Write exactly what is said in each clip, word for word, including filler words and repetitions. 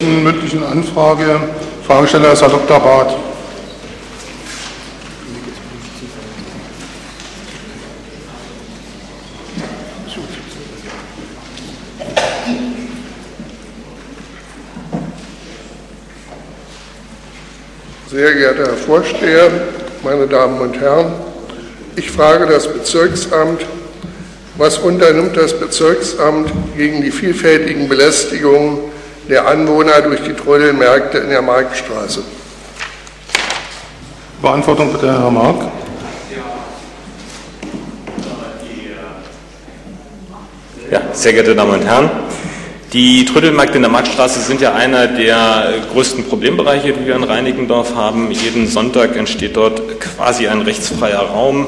nächsten mündlichen Anfrage. Fragesteller ist Herr Doktor Barth. Sehr geehrter Herr Vorsteher, meine Damen und Herren, ich frage das Bezirksamt, was unternimmt das Bezirksamt gegen die vielfältigen Belästigungen der Anwohner durch die Trödelmärkte in der Marktstraße? Beantwortung bitte, Herr Mark. Ja, sehr geehrte Damen und Herren, die Trödelmärkte in der Marktstraße sind ja einer der größten Problembereiche, die wir in Reinickendorf haben. Jeden Sonntag entsteht dort quasi ein rechtsfreier Raum.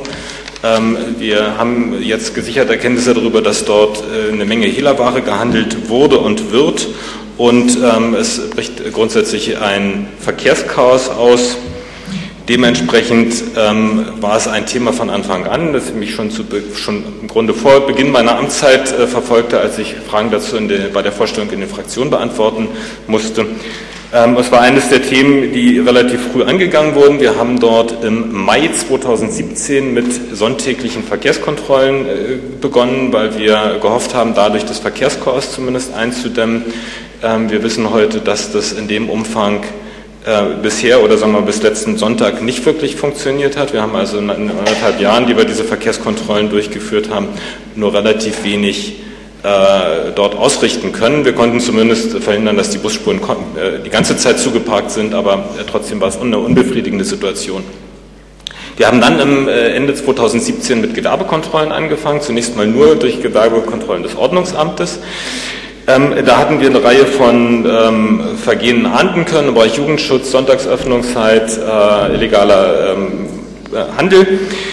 Wir haben jetzt gesicherte Erkenntnisse darüber, dass dort eine Menge Hehlerware gehandelt wurde und wird. Und es bricht grundsätzlich ein Verkehrschaos aus. Dementsprechend ähm, war es ein Thema von Anfang an, das mich schon, zu, schon im Grunde vor Beginn meiner Amtszeit äh, verfolgte, als ich Fragen dazu in der, bei der Vorstellung in den Fraktionen beantworten musste. Ähm, es war eines der Themen, die relativ früh angegangen wurden. Wir haben dort im Mai zweitausendsiebzehn mit sonntäglichen Verkehrskontrollen äh, begonnen, weil wir gehofft haben, dadurch das Verkehrschaos zumindest einzudämmen. Ähm, wir wissen heute, dass das in dem Umfang Äh, bisher oder sagen wir bis letzten Sonntag nicht wirklich funktioniert hat. Wir haben also in anderthalb Jahren, die wir diese Verkehrskontrollen durchgeführt haben, nur relativ wenig äh, dort ausrichten können. Wir konnten zumindest verhindern, dass die Busspuren äh, die ganze Zeit zugeparkt sind, aber äh, trotzdem war es eine unbefriedigende Situation. Wir haben dann im äh, Ende zweitausendsiebzehn mit Gewerbekontrollen angefangen, zunächst mal nur durch Gewerbekontrollen des Ordnungsamtes. Ähm, da hatten wir eine Reihe von ähm, Vergehen ahnden können im Bereich Jugendschutz, Sonntagsöffnungszeit, äh, illegaler ähm, Handel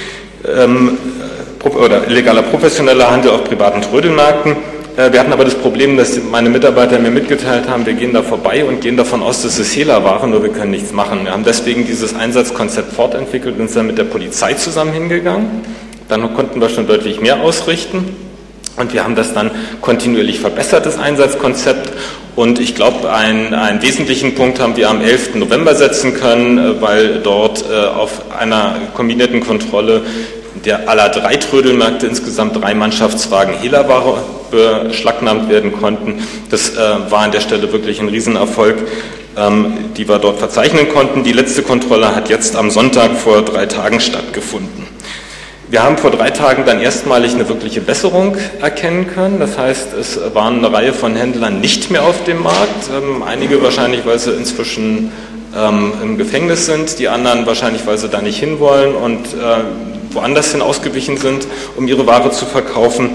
ähm, oder illegaler professioneller Handel auf privaten Trödelmärkten. Äh, wir hatten aber das Problem, dass meine Mitarbeiter mir mitgeteilt haben, wir gehen da vorbei und gehen davon aus, dass es Hehlerware, nur wir können nichts machen. Wir haben deswegen dieses Einsatzkonzept fortentwickelt und sind dann mit der Polizei zusammen hingegangen. Dann konnten wir schon deutlich mehr ausrichten. Und wir haben das dann kontinuierlich verbessert, das Einsatzkonzept. Und ich glaube, einen, einen wesentlichen Punkt haben wir am elften November setzen können, weil dort äh, auf einer kombinierten Kontrolle der aller drei Trödelmärkte insgesamt drei Mannschaftswagen Hehlerware beschlagnahmt werden konnten. Das äh, war an der Stelle wirklich ein Riesenerfolg, ähm, die wir dort verzeichnen konnten. Die letzte Kontrolle hat jetzt am Sonntag vor drei Tagen stattgefunden. Wir haben vor drei Tagen dann erstmalig eine wirkliche Besserung erkennen können. Das heißt, es waren eine Reihe von Händlern nicht mehr auf dem Markt. Ähm, einige wahrscheinlich, weil sie inzwischen ähm, im Gefängnis sind. Die anderen wahrscheinlich, weil sie da nicht hinwollen und äh, woanders hin ausgewichen sind, um ihre Ware zu verkaufen.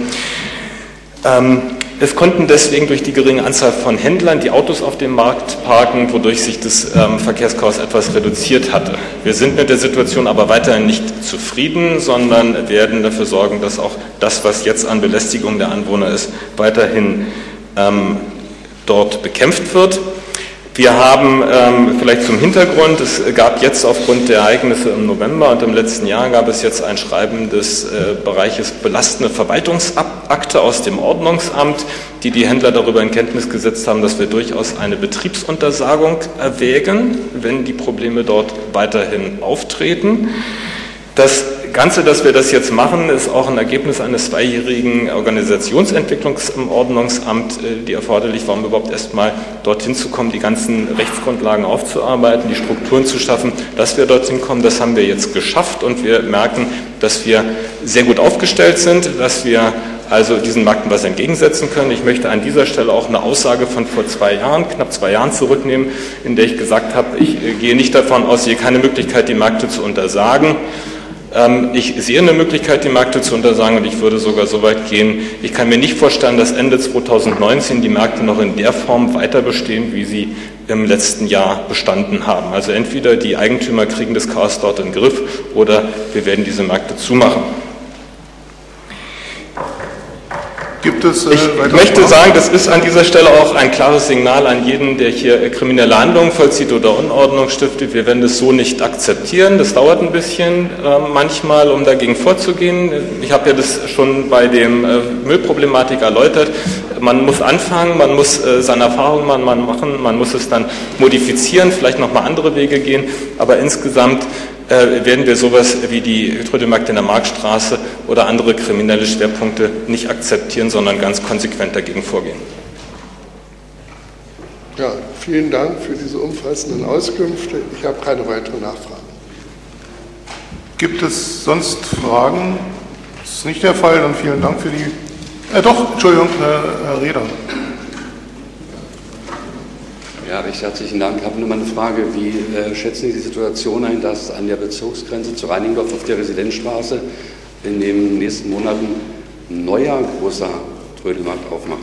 Ähm, Es konnten deswegen durch die geringe Anzahl von Händlern die Autos auf dem Markt parken, wodurch sich das ähm, Verkehrschaos etwas reduziert hatte. Wir sind mit der Situation aber weiterhin nicht zufrieden, sondern werden dafür sorgen, dass auch das, was jetzt an Belästigung der Anwohner ist, weiterhin ähm, dort bekämpft wird. Wir haben ähm, vielleicht zum Hintergrund, es gab jetzt aufgrund der Ereignisse im November und im letzten Jahr gab es jetzt ein Schreiben des äh, Bereiches belastende Verwaltungsakte aus dem Ordnungsamt, die die Händler darüber in Kenntnis gesetzt haben, dass wir durchaus eine Betriebsuntersagung erwägen, wenn die Probleme dort weiterhin auftreten. Das Ganze, dass wir das jetzt machen, ist auch ein Ergebnis eines zweijährigen Organisationsentwicklungs im Ordnungsamt, die erforderlich war, um überhaupt erstmal dorthin zu kommen, die ganzen Rechtsgrundlagen aufzuarbeiten, die Strukturen zu schaffen. Dass wir dorthin kommen, das haben wir jetzt geschafft und wir merken, dass wir sehr gut aufgestellt sind, dass wir also diesen Märkten was entgegensetzen können. Ich möchte an dieser Stelle auch eine Aussage von vor zwei Jahren, knapp zwei Jahren zurücknehmen, in der ich gesagt habe, ich gehe nicht davon aus, ich sehe keine Möglichkeit, die Märkte zu untersagen. Ich sehe eine Möglichkeit, die Märkte zu untersagen und ich würde sogar so weit gehen, ich kann mir nicht vorstellen, dass Ende zweitausendneunzehn die Märkte noch in der Form weiter bestehen, wie sie im letzten Jahr bestanden haben. Also entweder die Eigentümer kriegen das Chaos dort in den Griff oder wir werden diese Märkte zumachen. Gibt es, äh, ich möchte Fragen? sagen, das ist an dieser Stelle auch ein klares Signal an jeden, der hier kriminelle Handlungen vollzieht oder Unordnung stiftet. Wir werden das so nicht akzeptieren. Das dauert ein bisschen äh, manchmal, um dagegen vorzugehen. Ich habe ja das schon bei dem äh, Müllproblematik erläutert. Man muss anfangen, man muss äh, seine Erfahrungen man, man machen, man muss es dann modifizieren, vielleicht nochmal andere Wege gehen, aber insgesamt äh, werden wir sowas wie die Trödelmarkte in der Marktstraße oder andere kriminelle Schwerpunkte nicht akzeptieren, sondern ganz konsequent dagegen vorgehen. Ja, vielen Dank für diese umfassenden Auskünfte. Ich habe keine weiteren Nachfragen. Gibt es sonst Fragen? Das ist nicht der Fall, dann vielen Dank für die... Äh, doch, Entschuldigung, äh, Herr Reder. Ja, recht herzlichen Dank. Ich habe nur mal eine Frage. Wie äh, schätzen Sie die Situation ein, dass an der Bezirksgrenze zu Reinickendorf auf der Residenzstraße in den nächsten Monaten ein neuer großer Trödelmarkt aufmacht?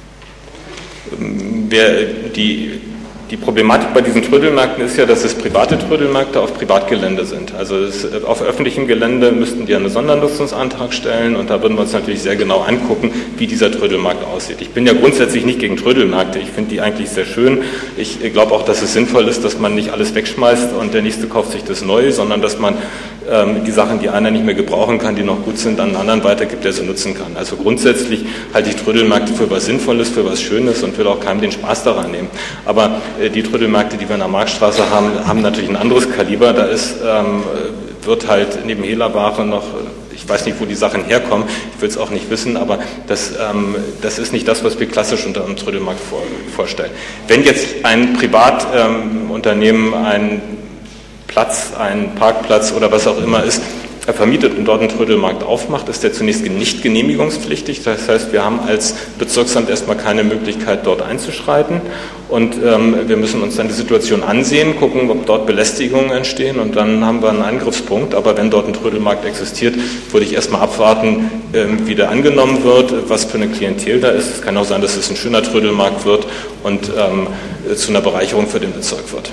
Wer die, die Problematik bei diesen Trödelmärkten ist ja, dass es private Trödelmärkte auf Privatgelände sind. Also es, auf öffentlichem Gelände müssten die einen Sondernutzungsantrag stellen und da würden wir uns natürlich sehr genau angucken, wie dieser Trödelmarkt aussieht. Ich bin ja grundsätzlich nicht gegen Trödelmärkte, ich finde die eigentlich sehr schön. Ich glaube auch, dass es sinnvoll ist, dass man nicht alles wegschmeißt und der Nächste kauft sich das neu, sondern dass man ähm, die Sachen, die einer nicht mehr gebrauchen kann, die noch gut sind, an einen anderen weitergibt, der sie nutzen kann. Also grundsätzlich halte ich Trödelmärkte für was Sinnvolles, für was Schönes und will auch keinem den Spaß daran nehmen. Aber äh, die Trödelmärkte, die wir in der Marktstraße haben, haben natürlich ein anderes Kaliber. Da ist, ähm, wird halt neben Hehlerware noch, ich weiß nicht, wo die Sachen herkommen, ich will es auch nicht wissen, aber das, ähm, das ist nicht das, was wir klassisch unter einem Trödelmarkt vor, vorstellen. Wenn jetzt ein Privatunternehmen ähm, einen Platz, einen Parkplatz oder was auch immer ist, vermietet und dort einen Trödelmarkt aufmacht, ist der zunächst nicht genehmigungspflichtig. Das heißt, wir haben als Bezirksamt erstmal keine Möglichkeit, dort einzuschreiten. Und ähm, wir müssen uns dann die Situation ansehen, gucken, ob dort Belästigungen entstehen und dann haben wir einen Angriffspunkt. Aber wenn dort ein Trödelmarkt existiert, würde ich erstmal abwarten, ähm, wie der angenommen wird, was für eine Klientel da ist. Es kann auch sein, dass es ein schöner Trödelmarkt wird und ähm, zu einer Bereicherung für den Bezirk wird.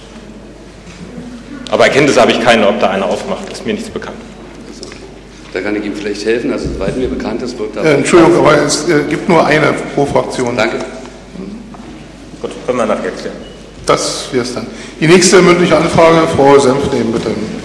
Aber Erkenntnisse habe ich keine, ob da einer aufmacht, ist mir nichts bekannt. Da kann ich Ihnen vielleicht helfen, also soweit mir bekannt ist, wird da... Äh, Entschuldigung, aber es äh, gibt nur eine pro Fraktion. Danke. Gut, können wir nachher klären. Das wäre es dann. Die nächste mündliche Anfrage, Frau Senf nehmen, bitte.